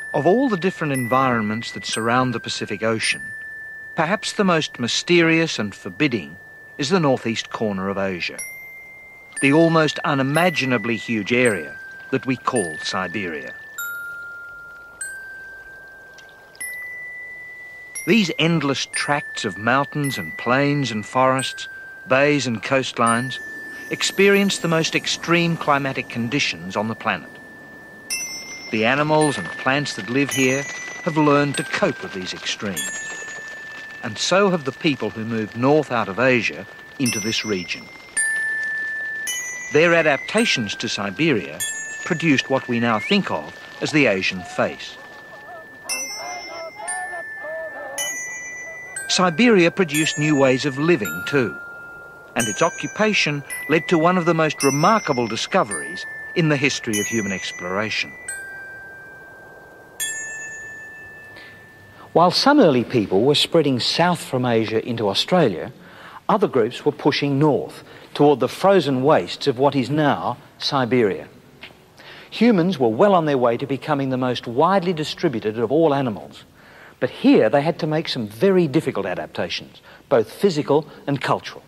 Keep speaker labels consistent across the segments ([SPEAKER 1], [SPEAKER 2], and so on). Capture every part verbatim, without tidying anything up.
[SPEAKER 1] Of all the different environments that surround the Pacific Ocean, perhaps the most mysterious and forbidding is the northeast corner of Asia, the almost unimaginably huge area that we call Siberia. These endless tracts of mountains and plains and forests, bays and coastlines experience the most extreme climatic conditions on the planet. The animals and plants that live here have learned to cope with these extremes. And so have the people who moved north out of Asia into this region. Their adaptations to Siberia produced what we now think of as the Asian face. Siberia produced new ways of living too, and its occupation led to one of the most remarkable discoveries in the history of human exploration. While some early people were spreading south from Asia into Australia, other groups were pushing north toward the frozen wastes of what is now Siberia. Humans were well on their way to becoming the most widely distributed of all animals, but here they had to make some very difficult adaptations, both physical and cultural.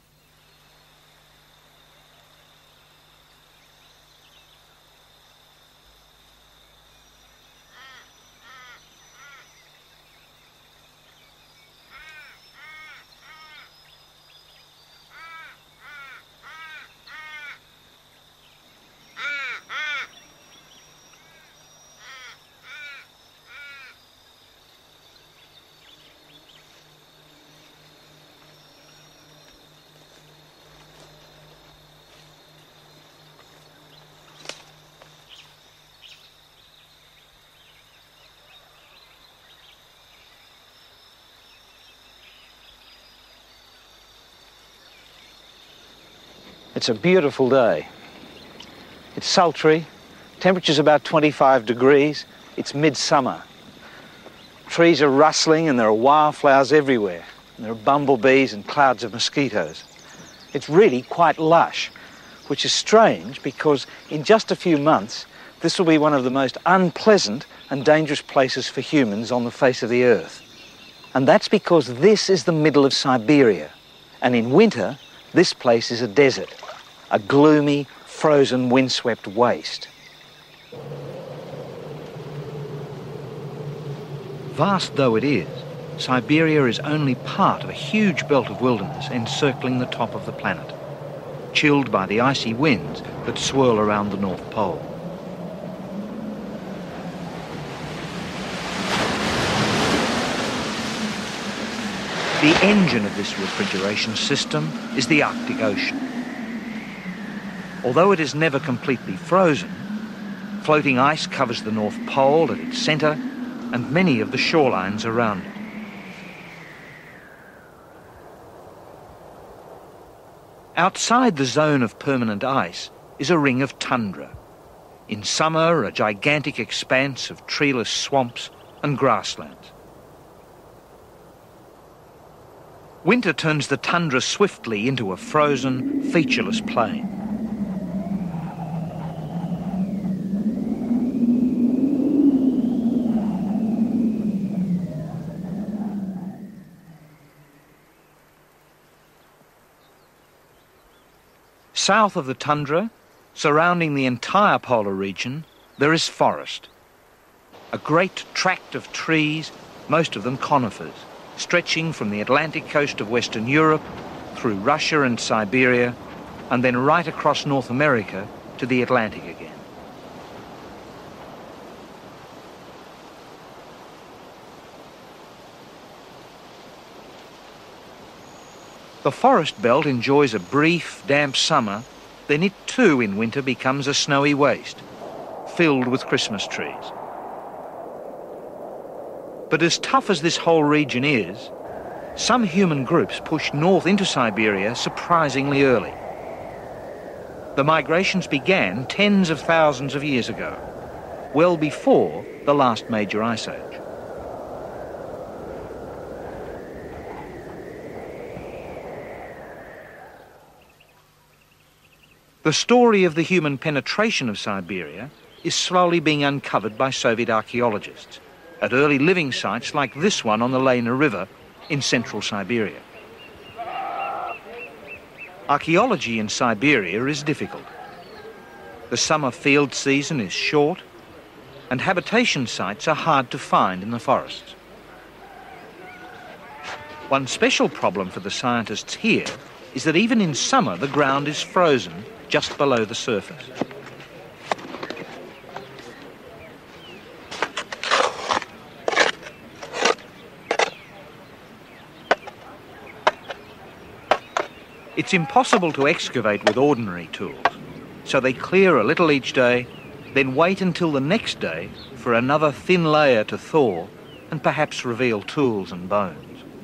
[SPEAKER 1] It's a beautiful day. It's sultry, temperature's about twenty-five degrees, it's midsummer. Trees are rustling and there are wildflowers everywhere. And there are bumblebees and clouds of mosquitoes. It's really quite lush, which is strange because in just a few months this will be one of the most unpleasant and dangerous places for humans on the face of the earth. And that's because this is the middle of Siberia, and in winter this place is a desert, a gloomy, frozen, windswept waste. Vast though it is, Siberia is only part of a huge belt of wilderness encircling the top of the planet, chilled by the icy winds that swirl around the North Pole. The engine of this refrigeration system is the Arctic Ocean. Although it is never completely frozen, floating ice covers the North Pole at its centre and many of the shorelines around it. Outside the zone of permanent ice is a ring of tundra. In summer, a gigantic expanse of treeless swamps and grasslands. Winter turns the tundra swiftly into a frozen, featureless plain. South of the tundra, surrounding the entire polar region, there is forest. A great tract of trees, most of them conifers, stretching from the Atlantic coast of Western Europe, through Russia and Siberia, and then right across North America to the Atlantic again. The forest belt enjoys a brief, damp summer, then it too in winter becomes a snowy waste, filled with Christmas trees. But as tough as this whole region is, some human groups pushed north into Siberia surprisingly early. The migrations began tens of thousands of years ago, well before the last major ice age. The story of the human penetration of Siberia is slowly being uncovered by Soviet archaeologists at early living sites like this one on the Lena River in central Siberia. Archaeology in Siberia is difficult. The summer field season is short, and habitation sites are hard to find in the forests. One special problem for the scientists here is that even in summer the ground is frozen just below the surface. It's impossible to excavate with ordinary tools, so they clear a little each day, then wait until the next day for another thin layer to thaw and perhaps reveal tools and bones.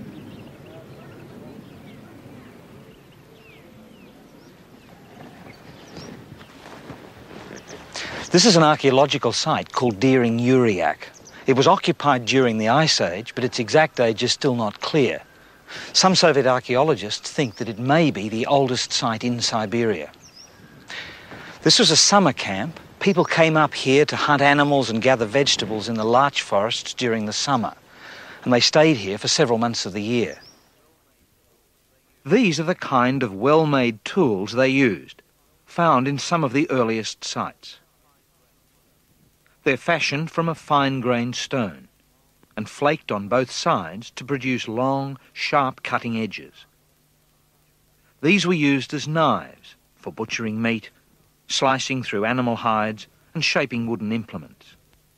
[SPEAKER 1] This is an archaeological site called Deering Uriak. It was occupied during the Ice Age, but its exact age is still not clear. Some Soviet archaeologists think that it may be the oldest site in Siberia. This was a summer camp. People came up here to hunt animals and gather vegetables in the larch forests during the summer, and they stayed here for several months of the year. These are the kind of well-made tools they used, found in some of the earliest sites. They're fashioned from a fine-grained stone and flaked on both sides to produce long, sharp cutting edges. These were used as knives for butchering meat, slicing through animal hides and shaping wooden implements.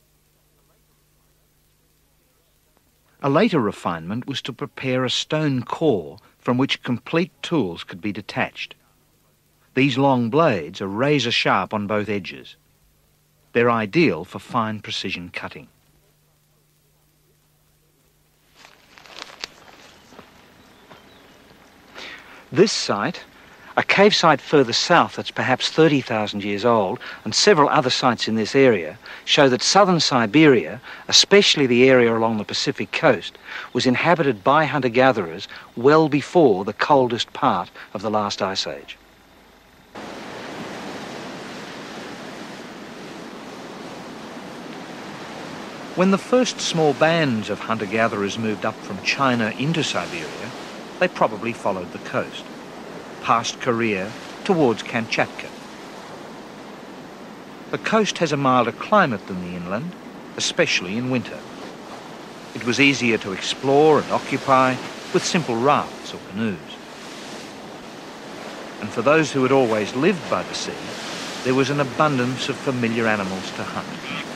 [SPEAKER 1] A later refinement was to prepare a stone core from which complete tools could be detached. These long blades are razor sharp on both edges. They're ideal for fine precision cutting. This site, a cave site further south that's perhaps thirty thousand years old, and several other sites in this area, show that southern Siberia, especially the area along the Pacific coast, was inhabited by hunter-gatherers well before the coldest part of the last ice age. When the first small bands of hunter-gatherers moved up from China into Siberia, they probably followed the coast, past Korea, towards Kamchatka. The coast has a milder climate than the inland, especially in winter. It was easier to explore and occupy with simple rafts or canoes. And for those who had always lived by the sea, there was an abundance of familiar animals to hunt.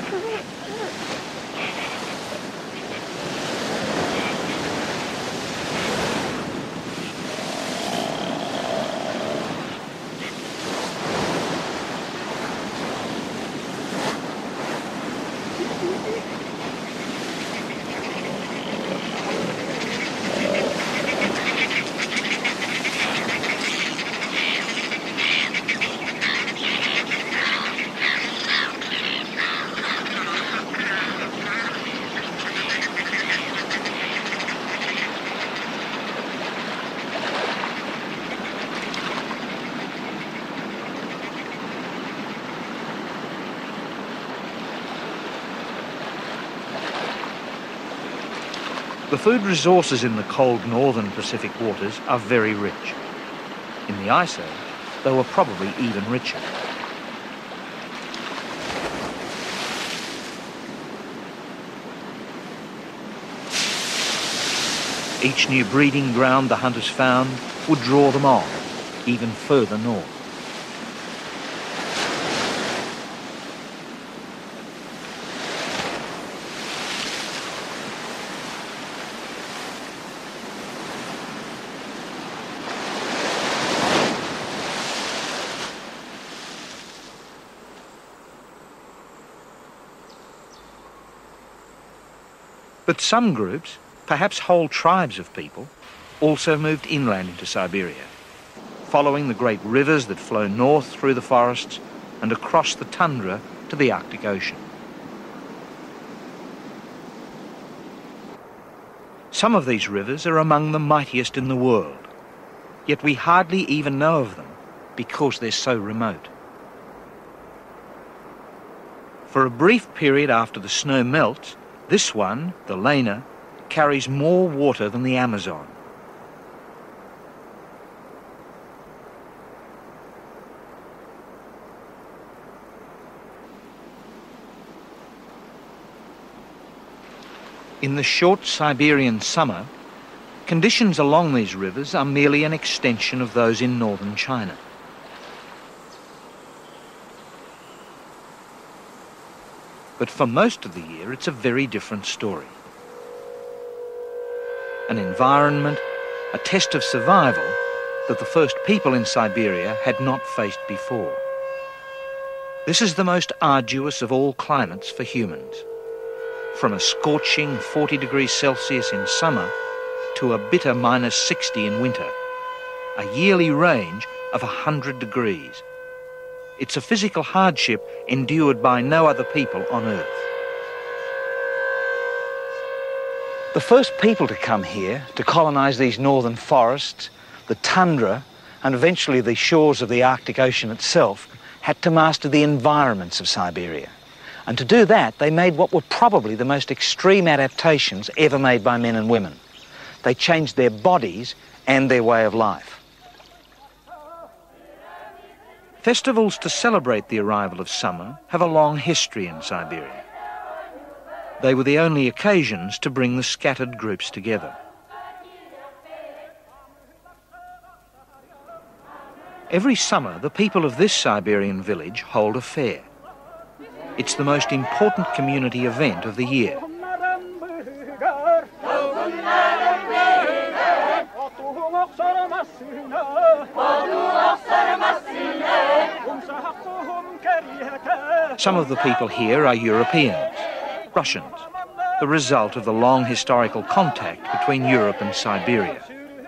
[SPEAKER 1] The food resources in the cold northern Pacific waters are very rich. In the Ice Age, they were probably even richer. Each new breeding ground the hunters found would draw them on, even further north. But some groups, perhaps whole tribes of people, also moved inland into Siberia, following the great rivers that flow north through the forests and across the tundra to the Arctic Ocean. Some of these rivers are among the mightiest in the world, yet we hardly even know of them because they're so remote. For a brief period after the snow melts, this one, the Lena, carries more water than the Amazon. In the short Siberian summer, conditions along these rivers are merely an extension of those in northern China. But for most of the year, it's a very different story. An environment, a test of survival that the first people in Siberia had not faced before. This is the most arduous of all climates for humans. From a scorching forty degrees Celsius in summer to a bitter minus sixty in winter, a yearly range of one hundred degrees. It's a physical hardship endured by no other people on Earth. The first people to come here to colonise these northern forests, the tundra, and eventually the shores of the Arctic Ocean itself, had to master the environments of Siberia. And to do that, they made what were probably the most extreme adaptations ever made by men and women. They changed their bodies and their way of life. Festivals to celebrate the arrival of summer have a long history in Siberia. They were the only occasions to bring the scattered groups together. Every summer, the people of this Siberian village hold a fair. It's the most important community event of the year. Some of the people here are Europeans, Russians, the result of the long historical contact between Europe and Siberia.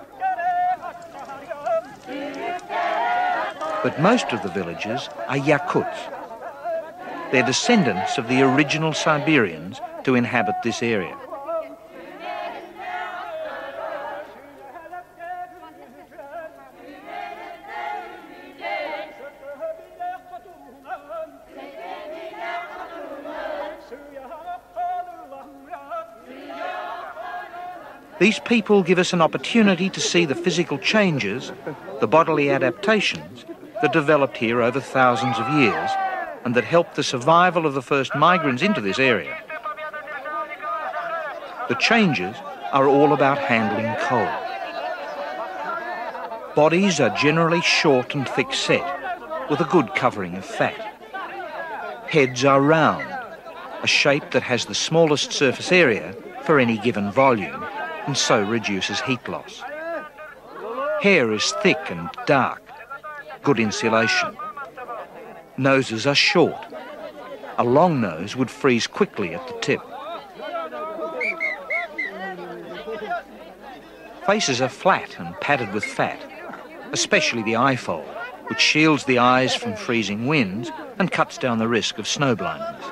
[SPEAKER 1] But most of the villagers are Yakuts. They're descendants of the original Siberians to inhabit this area. These people give us an opportunity to see the physical changes, the bodily adaptations that developed here over thousands of years and that helped the survival of the first migrants into this area. The changes are all about handling cold. Bodies are generally short and thick-set, with a good covering of fat. Heads are round, a shape that has the smallest surface area for any given volume, and so reduces heat loss. Hair is thick and dark, good insulation. Noses are short. A long nose would freeze quickly at the tip. Faces are flat and padded with fat, especially the eye fold, which shields the eyes from freezing winds and cuts down the risk of snow blindness.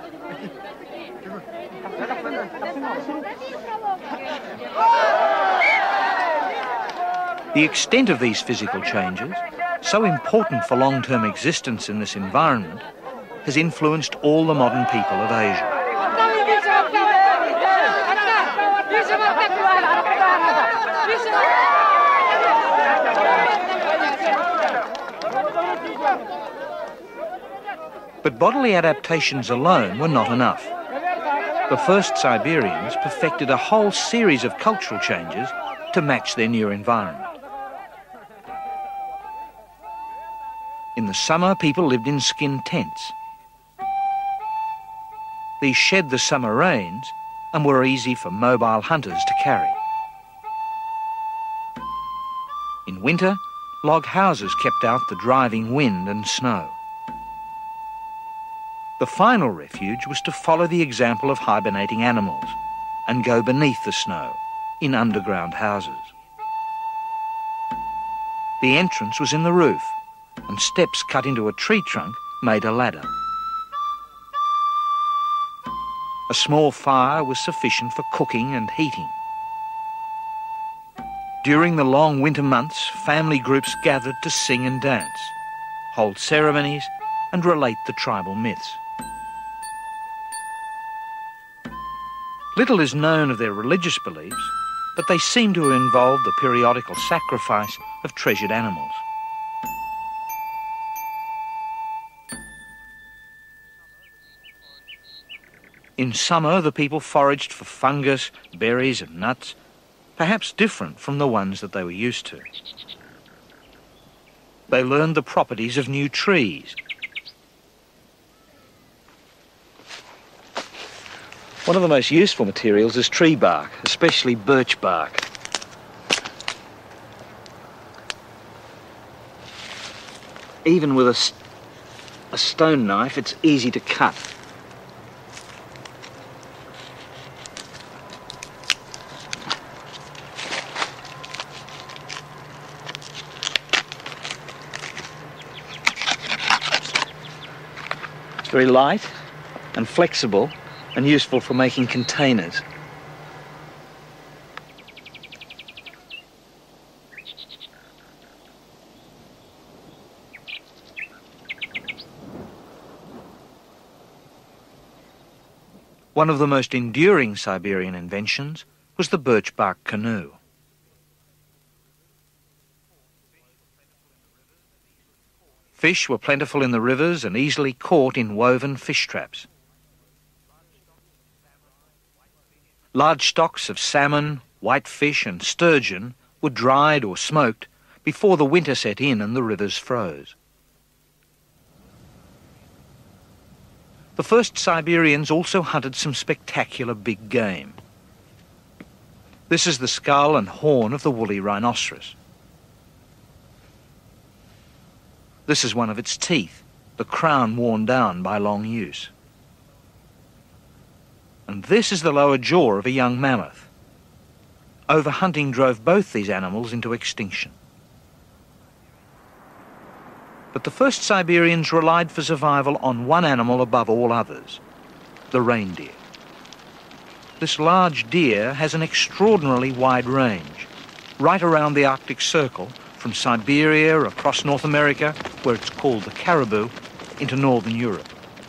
[SPEAKER 1] The extent of these physical changes, so important for long-term existence in this environment, has influenced all the modern people of Asia. But bodily adaptations alone were not enough. The first Siberians perfected a whole series of cultural changes to match their new environment. In the summer, people lived in skin tents. These shed the summer rains and were easy for mobile hunters to carry. In winter, log houses kept out the driving wind and snow. The final refuge was to follow the example of hibernating animals and go beneath the snow in underground houses. The entrance was in the roof, and steps cut into a tree trunk made a ladder. A small fire was sufficient for cooking and heating. During the long winter months, family groups gathered to sing and dance, hold ceremonies, and relate the tribal myths. Little is known of their religious beliefs, but they seem to have involved the periodical sacrifice of treasured animals. In summer, the people foraged for fungus, berries and nuts, perhaps different from the ones that they were used to. They learned the properties of new trees. One of the most useful materials is tree bark, especially birch bark. Even with a, a stone knife, it's easy to cut. It's very light and flexible and useful for making containers. One of the most enduring Siberian inventions was the birch bark canoe. Fish were plentiful in the rivers and easily caught in woven fish traps. Large stocks of salmon, whitefish and sturgeon were dried or smoked before the winter set in and the rivers froze. The first Siberians also hunted some spectacular big game. This is the skull and horn of the woolly rhinoceros. This is one of its teeth, the crown worn down by long use. And this is the lower jaw of a young mammoth. Overhunting drove both these animals into extinction. But the first Siberians relied for survival on one animal above all others, the reindeer. This large deer has an extraordinarily wide range, right around the Arctic Circle, from Siberia across North America, where it's called the caribou, into northern Europe.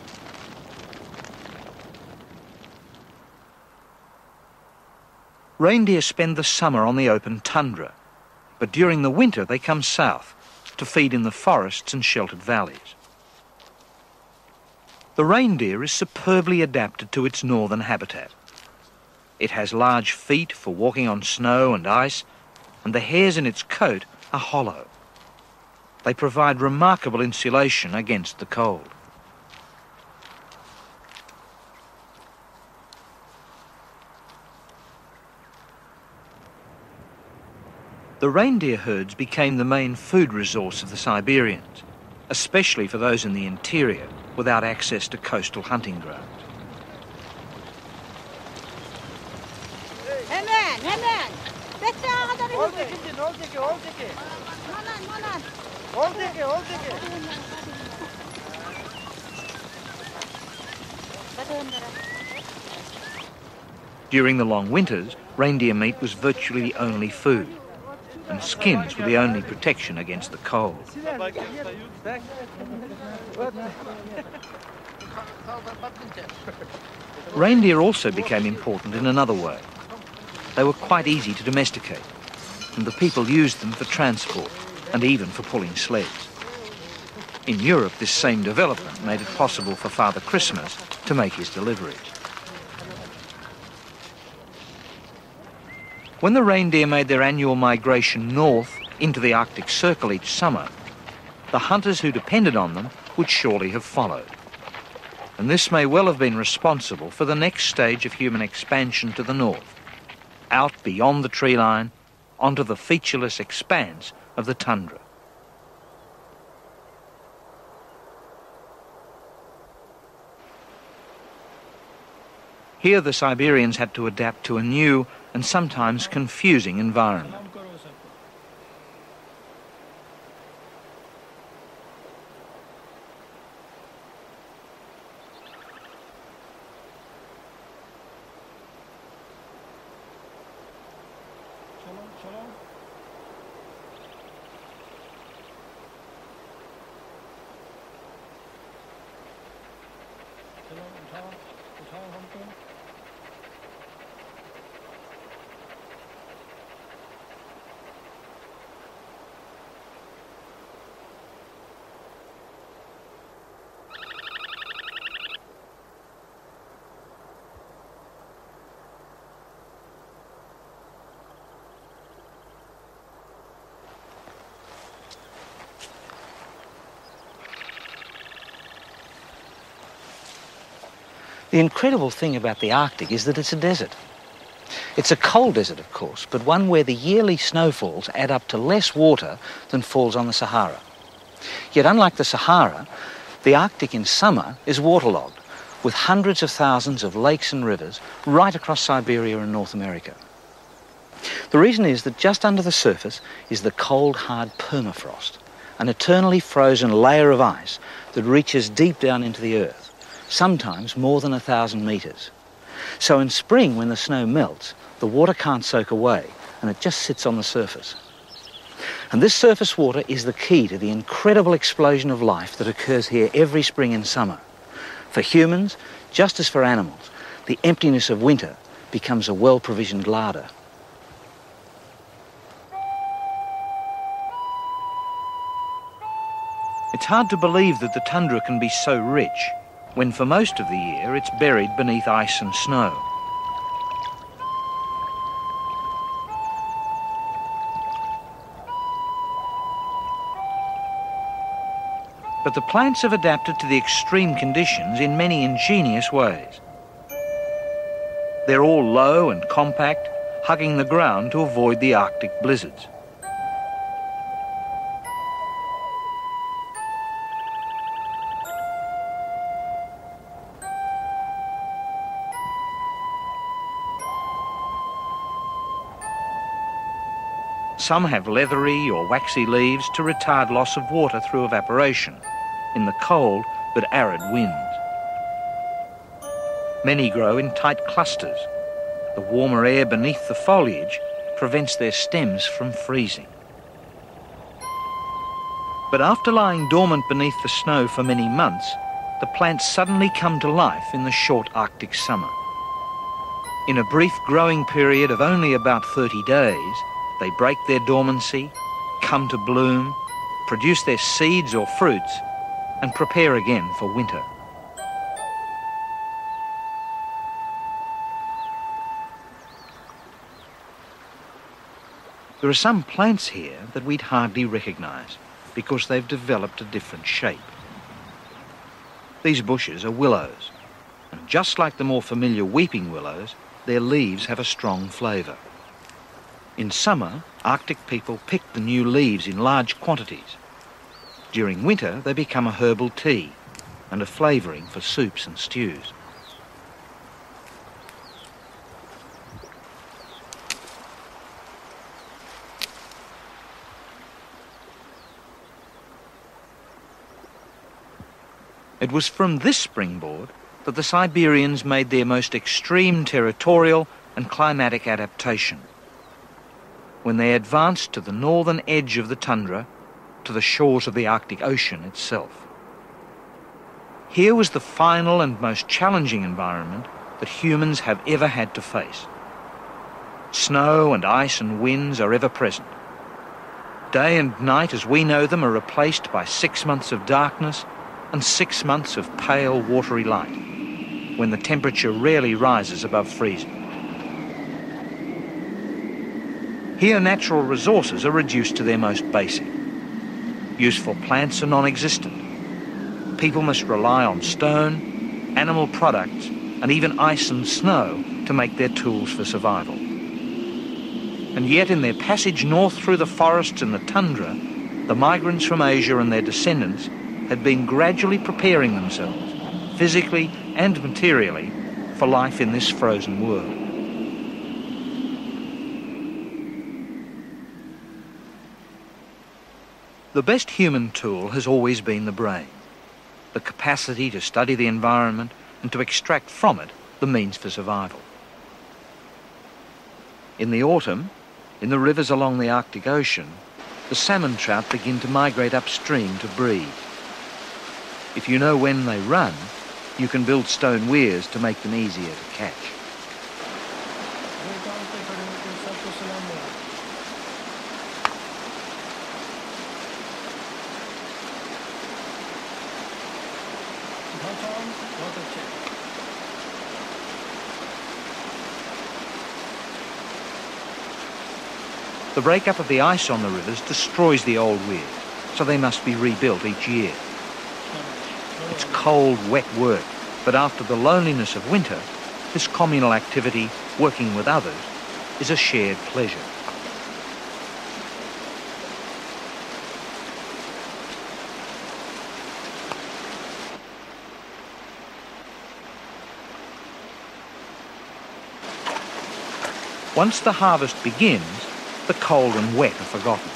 [SPEAKER 1] Reindeer spend the summer on the open tundra, but during the winter they come south to feed in the forests and sheltered valleys. The reindeer is superbly adapted to its northern habitat. It has large feet for walking on snow and ice, and the hairs in its coat are hollow. They provide remarkable insulation against the cold. The reindeer herds became the main food resource of the Siberians, especially for those in the interior without access to coastal hunting grounds. During the long winters, reindeer meat was virtually the only food, and skins were the only protection against the cold. Reindeer also became important in another way. They were quite easy to domesticate, and the people used them for transport and even for pulling sleds. In Europe, this same development made it possible for Father Christmas to make his deliveries. When the reindeer made their annual migration north into the Arctic Circle each summer, the hunters who depended on them would surely have followed. And this may well have been responsible for the next stage of human expansion to the north, out beyond the tree line, onto the featureless expanse of the tundra. Here the Siberians had to adapt to a new and sometimes confusing environment. The incredible thing about the Arctic is that it's a desert. It's a cold desert, of course, but one where the yearly snowfalls add up to less water than falls on the Sahara. Yet unlike the Sahara, the Arctic in summer is waterlogged, with hundreds of thousands of lakes and rivers right across Siberia and North America. The reason is that just under the surface is the cold, hard permafrost, an eternally frozen layer of ice that reaches deep down into the earth, sometimes more than a thousand metres. So in spring, when the snow melts, the water can't soak away and it just sits on the surface. And this surface water is the key to the incredible explosion of life that occurs here every spring and summer. For humans, just as for animals, the emptiness of winter becomes a well-provisioned larder. It's hard to believe that the tundra can be so rich, when for most of the year it's buried beneath ice and snow. But the plants have adapted to the extreme conditions in many ingenious ways. They're all low and compact, hugging the ground to avoid the Arctic blizzards. Some have leathery or waxy leaves to retard loss of water through evaporation in the cold but arid winds. Many grow in tight clusters. The warmer air beneath the foliage prevents their stems from freezing. But after lying dormant beneath the snow for many months, the plants suddenly come to life in the short Arctic summer. In a brief growing period of only about thirty days, they break their dormancy, come to bloom, produce their seeds or fruits, and prepare again for winter. There are some plants here that we'd hardly recognise because they've developed a different shape. These bushes are willows, and just like the more familiar weeping willows, their leaves have a strong flavour. In summer, Arctic people pick the new leaves in large quantities. During winter, they become a herbal tea and a flavouring for soups and stews. It was from this springboard that the Siberians made their most extreme territorial and climatic adaptation, when they advanced to the northern edge of the tundra, to the shores of the Arctic Ocean itself. Here was the final and most challenging environment that humans have ever had to face. Snow and ice and winds are ever present. Day and night as we know them are replaced by six months of darkness and six months of pale watery light, when the temperature rarely rises above freezing. Here natural resources are reduced to their most basic. Useful plants are non-existent. People must rely on stone, animal products, and even ice and snow to make their tools for survival. And yet in their passage north through the forests and the tundra, the migrants from Asia and their descendants had been gradually preparing themselves, physically and materially, for life in this frozen world. The best human tool has always been the brain, the capacity to study the environment and to extract from it the means for survival. In the autumn, in the rivers along the Arctic Ocean, the salmon trout begin to migrate upstream to breed. If you know when they run, you can build stone weirs to make them easier to catch. The breakup of the ice on the rivers destroys the old weirs, so they must be rebuilt each year. It's cold, wet work,
[SPEAKER 2] But after the loneliness of winter, this communal activity, working with others, is a shared pleasure. Once the harvest begins, the cold and wet are forgotten.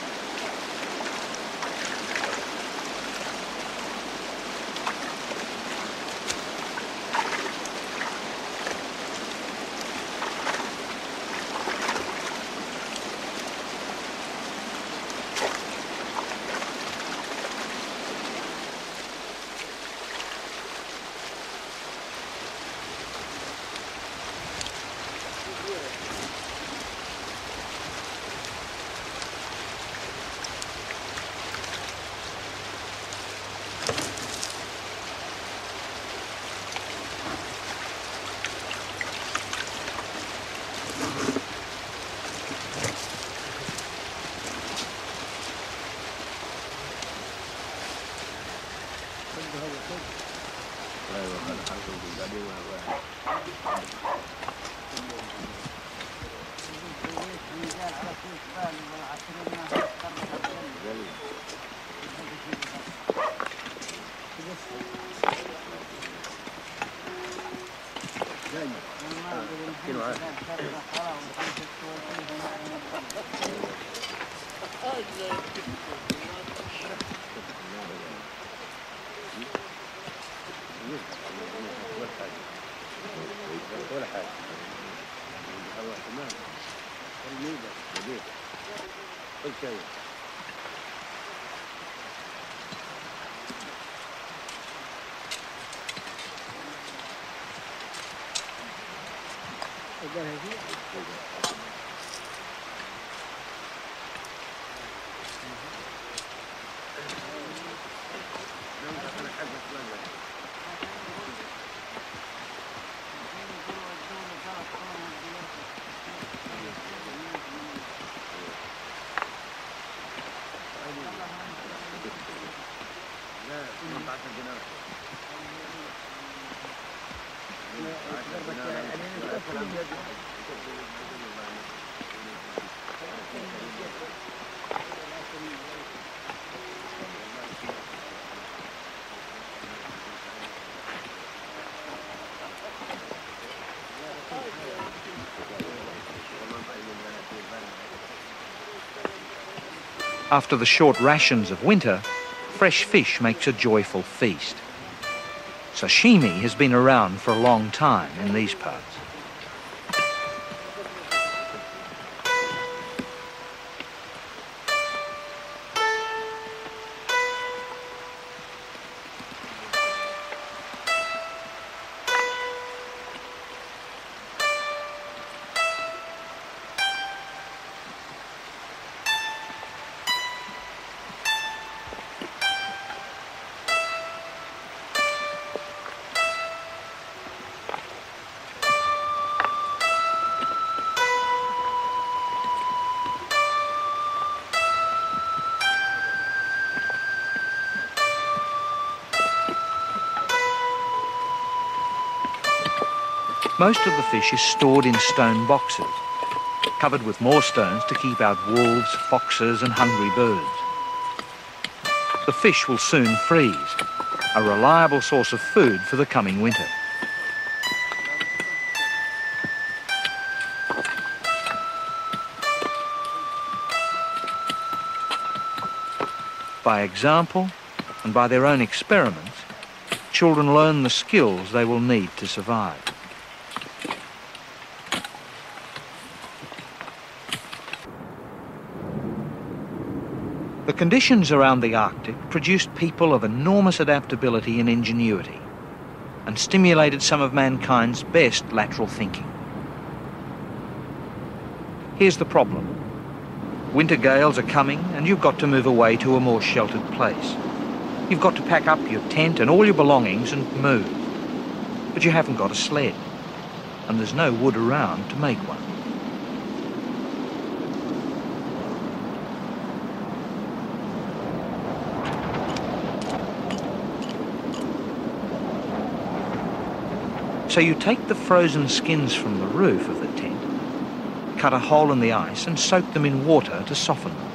[SPEAKER 2] After the short rations of winter, fresh fish makes a joyful feast. Sashimi has been around for a long time in these parts. Most of the fish is stored in stone boxes, covered with more stones to keep out wolves, foxes and hungry birds. The fish will soon freeze, a reliable source of food for the coming winter. By example and by their own experiments, children learn the skills they will need to survive. The conditions around the Arctic produced people of enormous adaptability and ingenuity, and stimulated some of mankind's best lateral thinking. Here's the problem. Winter gales are coming and you've got to move away to a more sheltered place. You've got to pack up your tent and all your belongings and move. But you haven't got a sled, and there's no wood around to make one. So you take the frozen skins from the roof of the tent, cut a hole in the ice and soak them in water to soften them.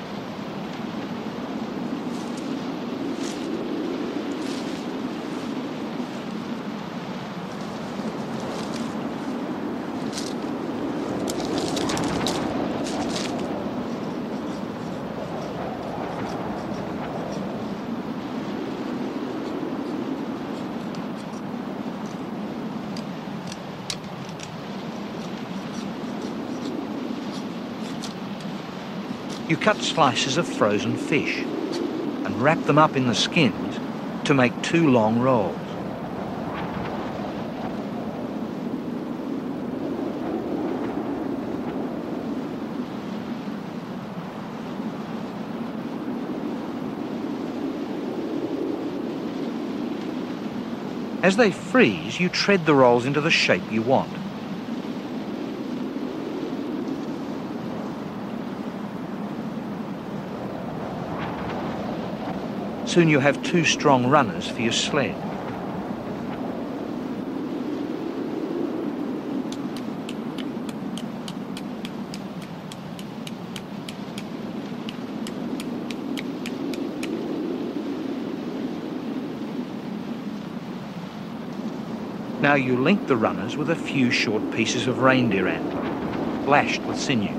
[SPEAKER 2] You cut slices of frozen fish and wrap them up in the skins to make two long rolls. As they freeze, you tread the rolls into the shape you want. Soon you have two strong runners for your sled. Now you link the runners with a few short pieces of reindeer antler, lashed with sinews.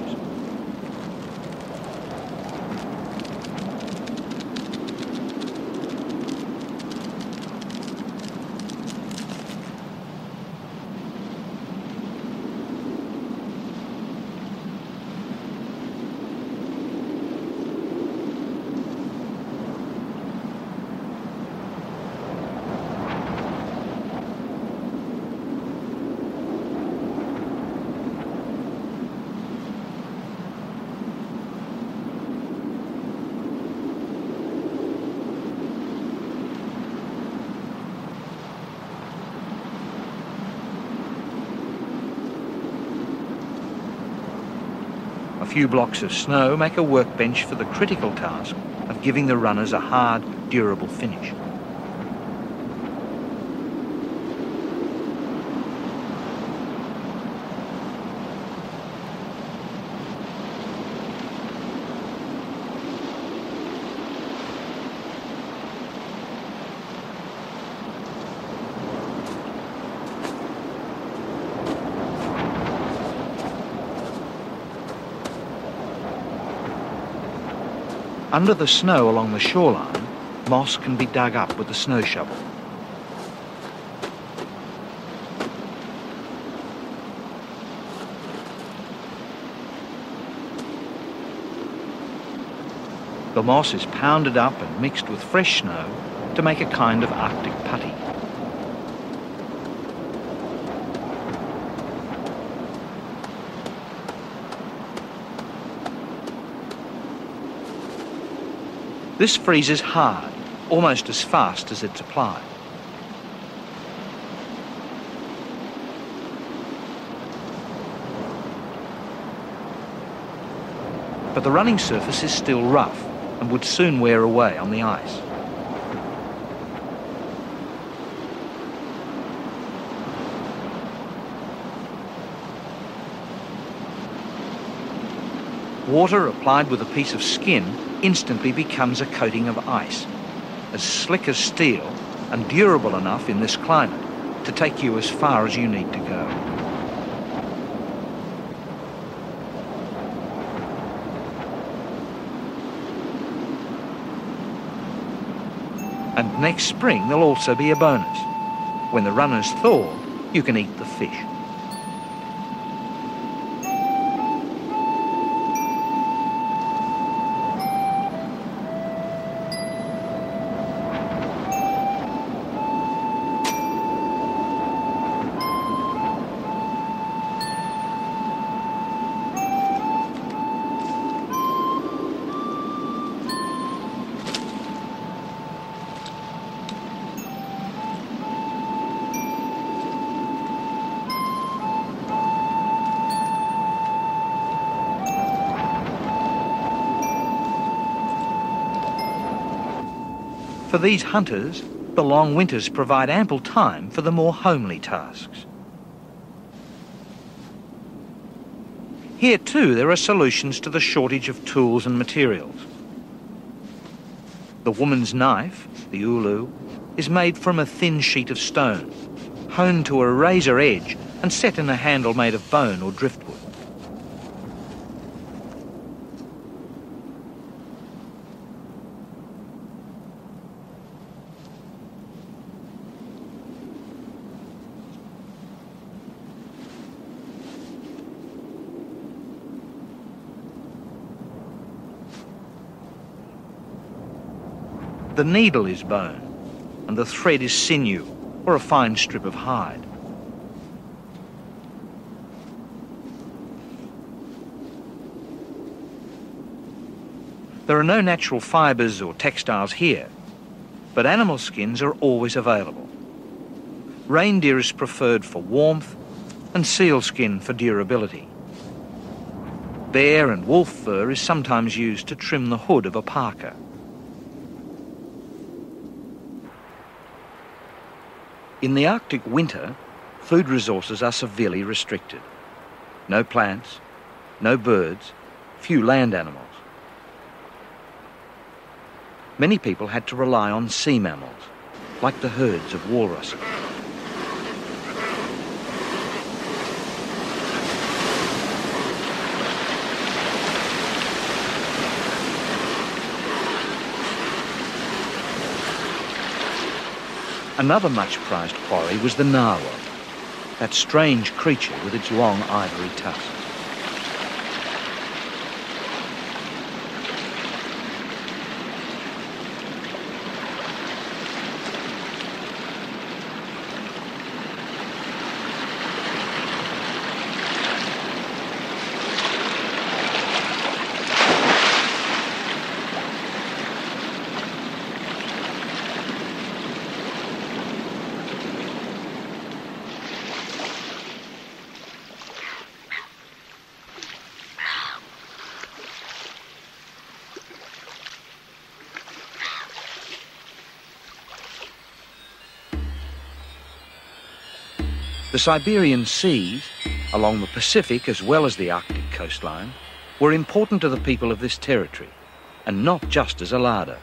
[SPEAKER 2] A few blocks of snow make a workbench for the critical task of giving the runners a hard, durable finish. Under the snow along the shoreline, moss can be dug up with the snow shovel. The moss is pounded up and mixed with fresh snow to make a kind of Arctic putty. This freezes hard, almost as fast as it's applied. But the running surface is still rough and would soon wear away on the ice. Water applied with a piece of skin instantly becomes a coating of ice, as slick as steel and durable enough in this climate to take you as far as you need to go. And next spring there'll also be a bonus. When the runners thaw, you can eat the fish. For these hunters, the long winters provide ample time for the more homely tasks. Here too there are solutions to the shortage of tools and materials. The woman's knife, the ulu, is made from a thin sheet of stone, honed to a razor edge and set in a handle made of bone or driftwood. The needle is bone, and the thread is sinew, or a fine strip of hide. There are no natural fibres or textiles here, but animal skins are always available. Reindeer is preferred for warmth, and seal skin for durability. Bear and wolf fur is sometimes used to trim the hood of a parka. In the Arctic winter, food resources are severely restricted. No plants, no birds, few land animals. Many people had to rely on sea mammals, like the herds of walruses. Another much-prized quarry was the narwhal, that strange creature with its long ivory tusks. The Siberian seas, along the Pacific as well as the Arctic coastline, were important to the people of this territory, and not just as a larder.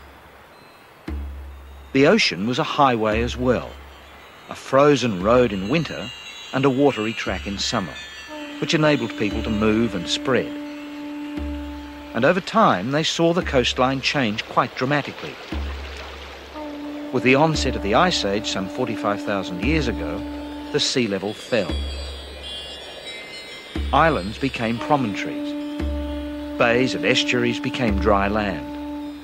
[SPEAKER 2] The ocean was a highway as well, a frozen road in winter and a watery track in summer, which enabled people to move and spread. And over time they saw the coastline change quite dramatically. With the onset of the Ice Age some forty-five thousand years ago, the sea level fell. Islands became promontories. Bays and estuaries became dry land.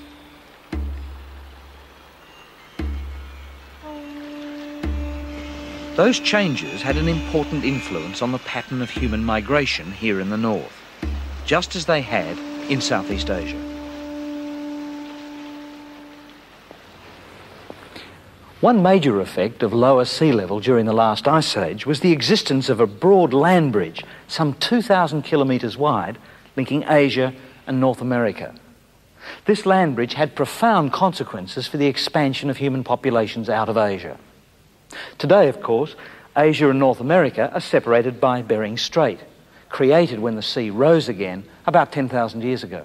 [SPEAKER 2] Those changes had an important influence on the pattern of human migration here in the north, just as they had in Southeast Asia. One major effect of lower sea level during the last ice age was the existence of a broad land bridge, some two thousand kilometres wide, linking Asia and North America. This land bridge had profound consequences for the expansion of human populations out of Asia. Today, of course, Asia and North America are separated by Bering Strait, created when the sea rose again about ten thousand years ago.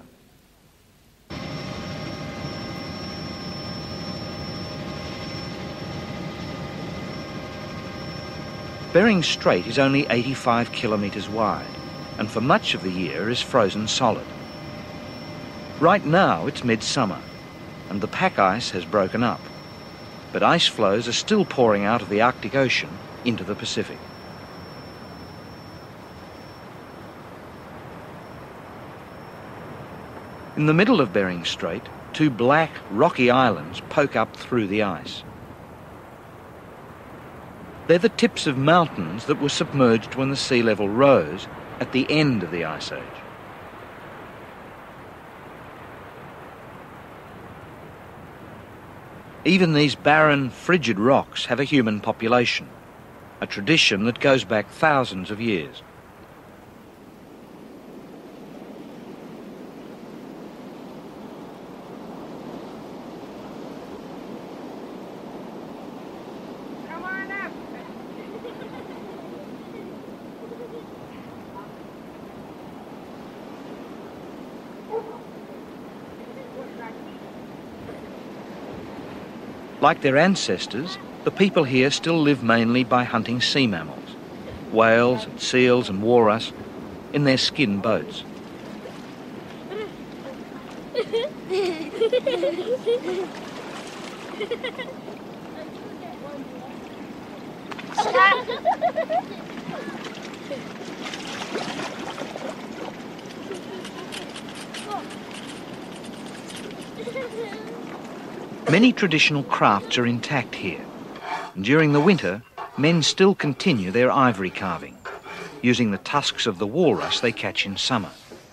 [SPEAKER 2] Bering Strait is only eighty-five kilometres wide, and for much of the year is frozen solid. Right now it's midsummer, and the pack ice has broken up, but ice floes are still pouring out of the Arctic Ocean into the Pacific. In the middle of Bering Strait, two black, rocky islands poke up through the ice. They're the tips of mountains that were submerged when the sea level rose at the end of the Ice Age. Even these barren, frigid rocks have a human population, a tradition that goes back thousands of years. Like their ancestors, the people here still live mainly by hunting sea mammals, whales and seals and walrus, in their skin boats. Many traditional crafts are intact here, and during the winter, men still continue their ivory carving, using the tusks of the walrus they catch in summer.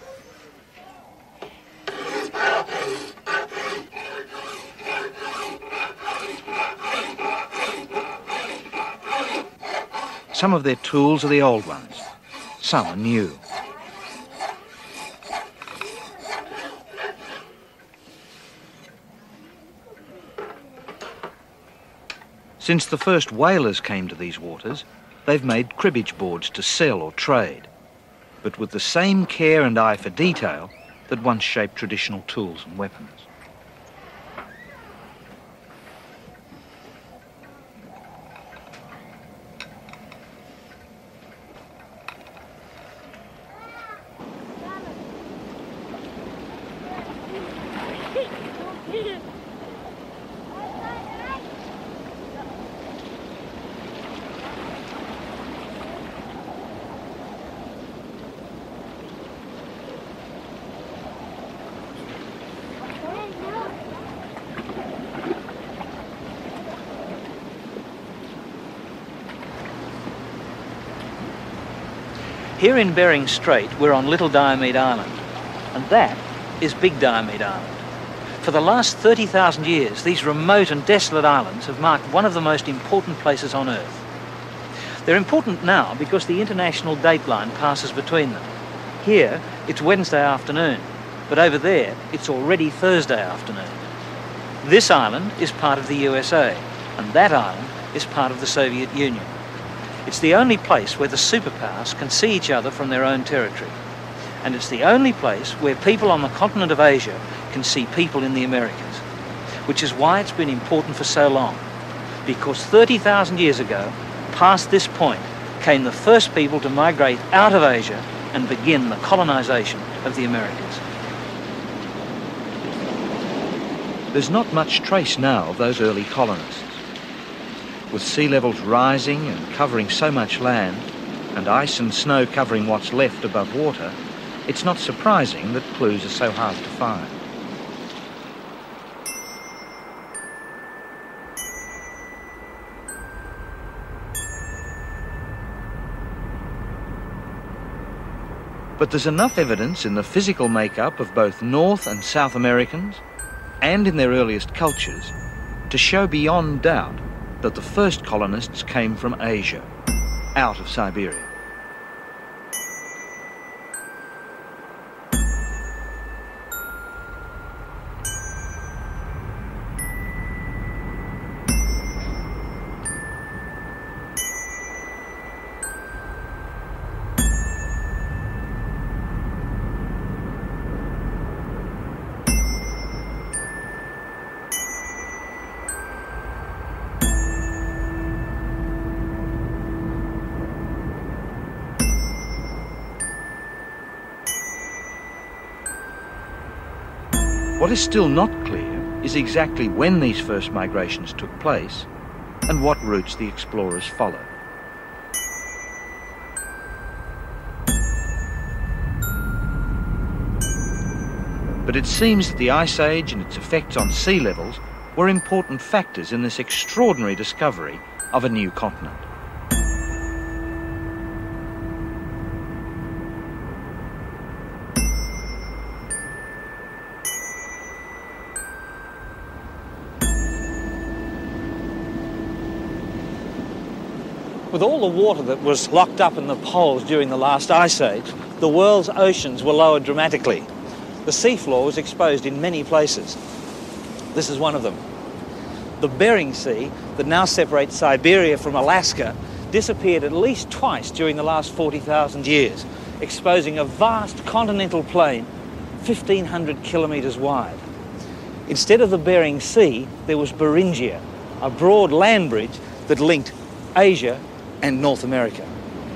[SPEAKER 2] Some of their tools are the old ones, some are new. Since the first whalers came to these waters, they've made cribbage boards to sell or trade, but with the same care and eye for detail that once shaped traditional tools and weapons.
[SPEAKER 1] Here in Bering Strait, we're on Little Diomede Island, and that is Big Diomede Island. For the last thirty thousand years, these remote and desolate islands have marked one of the most important places on Earth. They're important now because the international dateline passes between them. Here, it's Wednesday afternoon, but over there, it's already Thursday afternoon. This island is part of the U S A, and that island is part of the Soviet Union. It's the only place where the superpowers can see each other from their own territory. And it's the only place where people on the continent of Asia can see people in the Americas, which is why it's been important for so long. Because thirty thousand years ago, past this point, came the first people to migrate out of Asia and begin the colonization of the Americas.
[SPEAKER 2] There's not much trace now of those early colonists. With sea levels rising and covering so much land, and ice and snow covering what's left above water, it's not surprising that clues are so hard to find. But there's enough evidence in the physical makeup of both North and South Americans, and in their earliest cultures, to show beyond doubt that the first colonists came from Asia, out of Siberia. What is still not clear is exactly when these first migrations took place and what routes the explorers followed. But it seems that the Ice Age and its effects on sea levels were important factors in this extraordinary discovery of a new continent.
[SPEAKER 1] With all the water that was locked up in the poles during the last ice age, the world's oceans were lowered dramatically. The seafloor was exposed in many places. This is one of them. The Bering Sea, that now separates Siberia from Alaska, disappeared at least twice during the last forty thousand years, exposing a vast continental plain fifteen hundred kilometres wide. Instead of the Bering Sea, there was Beringia, a broad land bridge that linked Asia and North America.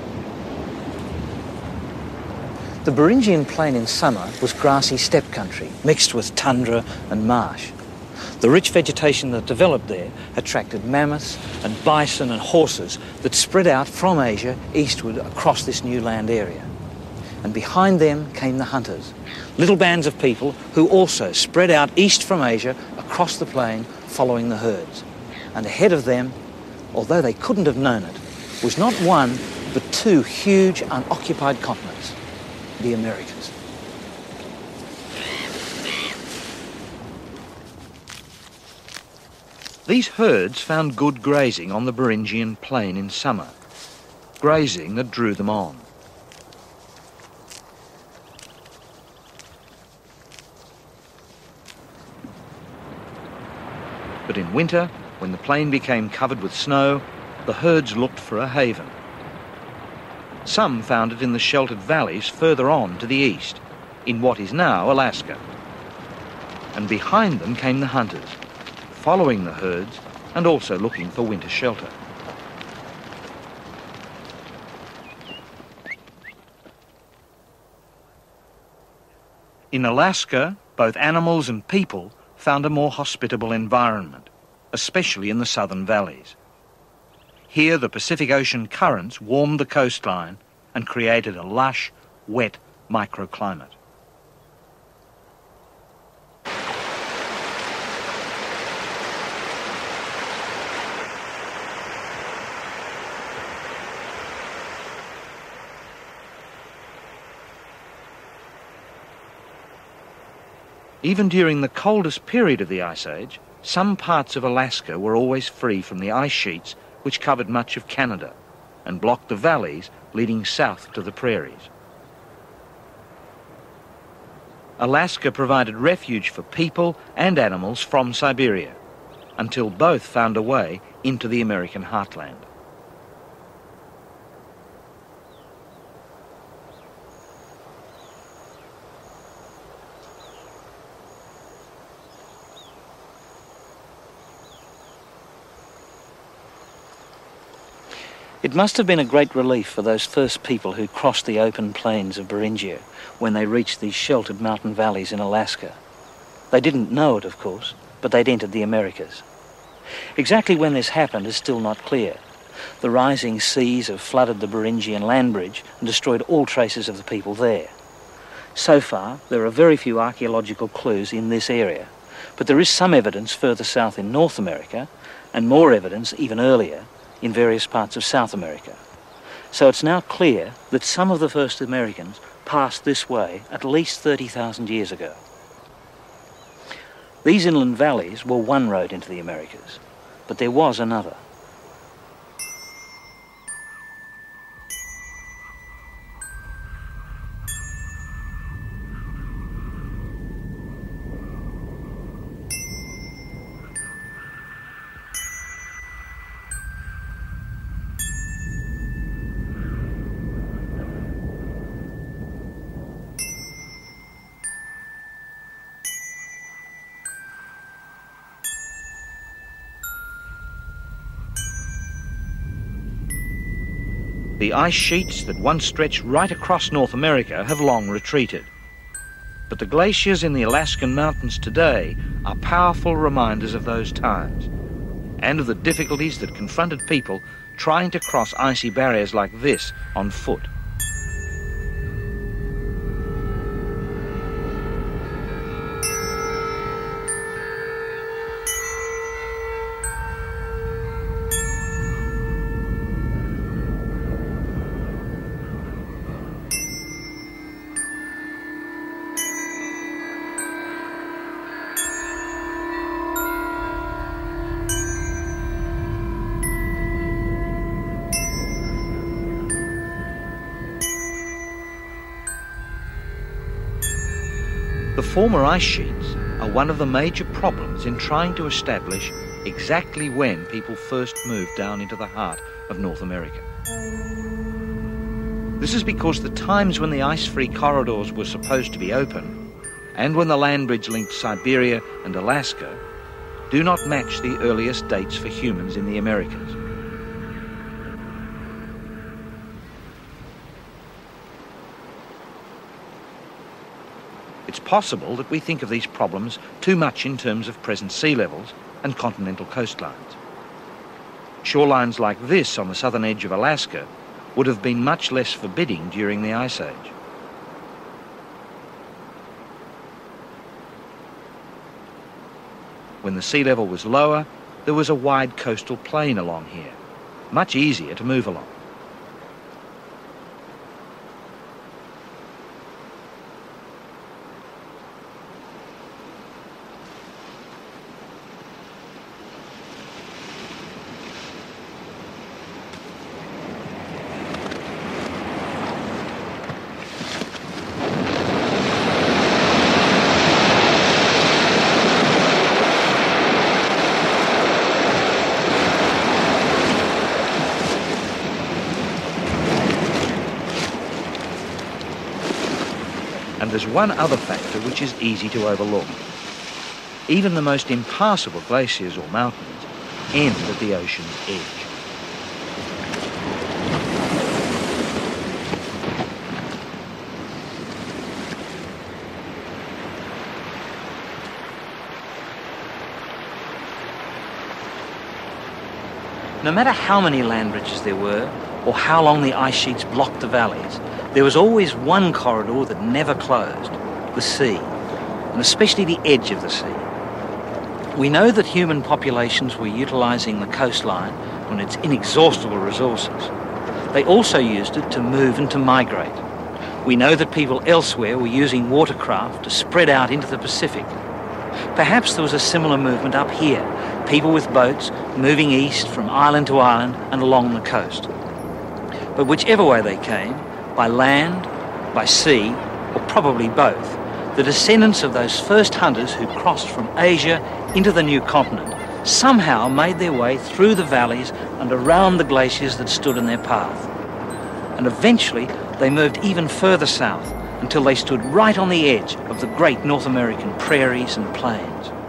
[SPEAKER 1] The Beringian Plain in summer was grassy steppe country, mixed with tundra and marsh. The rich vegetation that developed there attracted mammoths and bison and horses that spread out from Asia eastward across this new land area. And behind them came the hunters, little bands of people who also spread out east from Asia across the plain following the herds. And ahead of them, although they couldn't have known it, was not one but two huge unoccupied continents, the Americas.
[SPEAKER 2] These herds found good grazing on the Beringian Plain in summer, grazing that drew them on. But in winter, when the plain became covered with snow, the herds looked for a haven. Some found it in the sheltered valleys further on to the east, in what is now Alaska. And behind them came the hunters, following the herds and also looking for winter shelter. In Alaska, both animals and people found a more hospitable environment, especially in the southern valleys. Here, the Pacific Ocean currents warmed the coastline and created a lush, wet microclimate. Even during the coldest period of the Ice Age, some parts of Alaska were always free from the ice sheets which covered much of Canada and blocked the valleys leading south to the prairies. Alaska provided refuge for people and animals from Siberia, until both found a way into the American heartland.
[SPEAKER 1] It must have been a great relief for those first people who crossed the open plains of Beringia when they reached these sheltered mountain valleys in Alaska. They didn't know it, of course, but they'd entered the Americas. Exactly when this happened is still not clear. The rising seas have flooded the Beringian land bridge and destroyed all traces of the people there. So far, there are very few archaeological clues in this area, but there is some evidence further south in North America, and more evidence even earlier in various parts of South America. So it's now clear that some of the first Americans passed this way at least thirty thousand years ago. These inland valleys were one road into the Americas, but there was another.
[SPEAKER 2] The ice sheets that once stretched right across North America have long retreated. But the glaciers in the Alaskan mountains today are powerful reminders of those times and of the difficulties that confronted people trying to cross icy barriers like this on foot. The former ice sheets are one of the major problems in trying to establish exactly when people first moved down into the heart of North America. This is because the times when the ice-free corridors were supposed to be open, and when the land bridge linked Siberia and Alaska, do not match the earliest dates for humans in the Americas. It's possible that we think of these problems too much in terms of present sea levels and continental coastlines. Shorelines like this on the southern edge of Alaska would have been much less forbidding during the Ice Age. When the sea level was lower, there was a wide coastal plain along here, much easier to move along. And there's one other factor which is easy to overlook. Even the most impassable glaciers or mountains end at the ocean's edge.
[SPEAKER 3] No matter how many land bridges there were, or how long the ice sheets blocked the valleys, there was always one corridor that never closed, the sea, and especially the edge of the sea. We know that human populations were utilising the coastline and its inexhaustible resources. They also used it to move and to migrate. We know that people elsewhere were using watercraft to spread out into the Pacific. Perhaps there was a similar movement up here, people with boats moving east from island to island and along the coast. But whichever way they came, by land, by sea, or probably both, the descendants of those first hunters who crossed from Asia into the new continent somehow made their way through the valleys and around the glaciers that stood in their path. And eventually they moved even further south until they stood right on the edge of the great North American prairies and plains.